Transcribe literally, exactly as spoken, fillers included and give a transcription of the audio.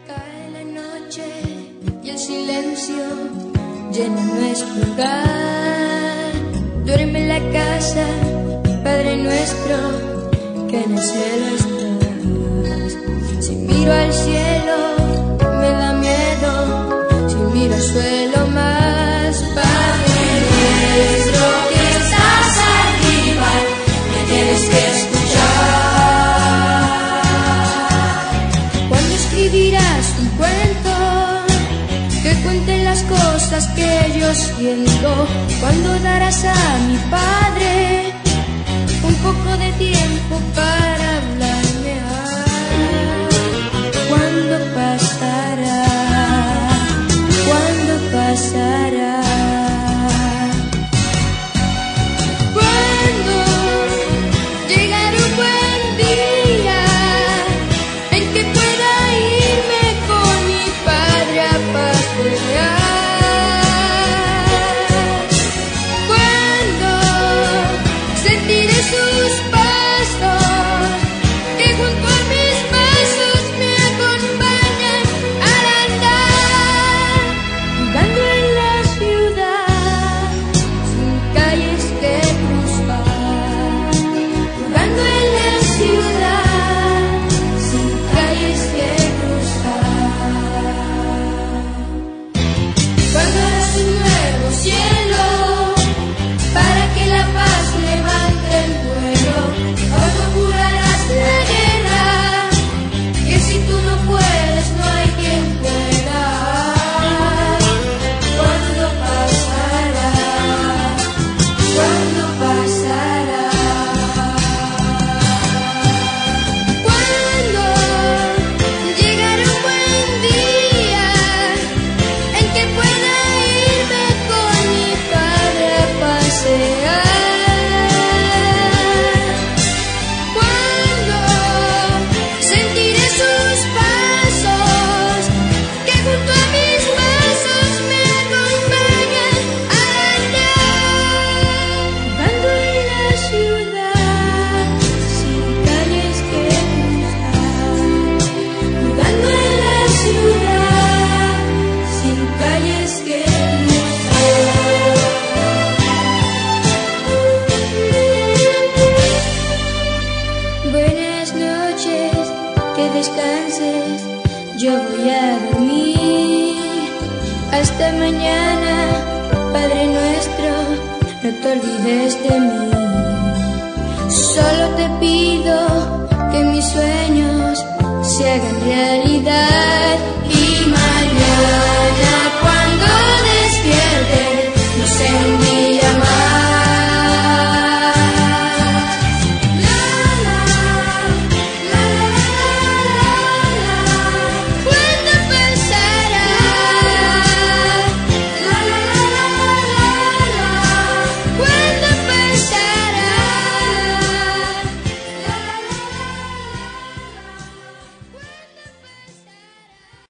Cae la noche y el silencio llena nuestro hogar. Duerme en la casa, Padre nuestro, que en el cielo estás. Si miro al cielo, me da miedo. Si miro al suelo, más. Padre nuestro, que estás arriba, me tienes que escuchar. Cuando escribirás un cuento que cuente las cosas que yo siento, cuando darás a mi Padre un poco de tiempo para hablarme, ay, ¿cuándo pasará? ¿Cuándo pasará? ¿Cuándo llegará un buen día en que pueda irme con mi Padre a pasear? ¿Cuándo sentiré sus pasos que junto a mis pasos me acompañan al andar? Jugando en la ciudad sin calles que cruzar. Jugando en la ciudad sin calles que cruzar. Cuando harás un nuevo cielo para que la paz levante el vuelo, cuando jurarás la guerra, que si tú no puedes no hay quien pueda. ¿Cuándo pasará? ¿Cuándo pasará? ¿Cuándo llegará un buen día en que pueda irme con mi Padre a pasear? ¿Cuándo sentiré sus pasos que junto a mis pasos me acompañan al andar? Jugando en la ciudad sin calles que cruzar. Jugando en la ciudad sin calles que cruzar. Buenas noches, que descanses, yo voy a dormir. Hasta mañana, Padre nuestro, no te olvides de mí. Solo te pido que mis sueños se hagan realidad.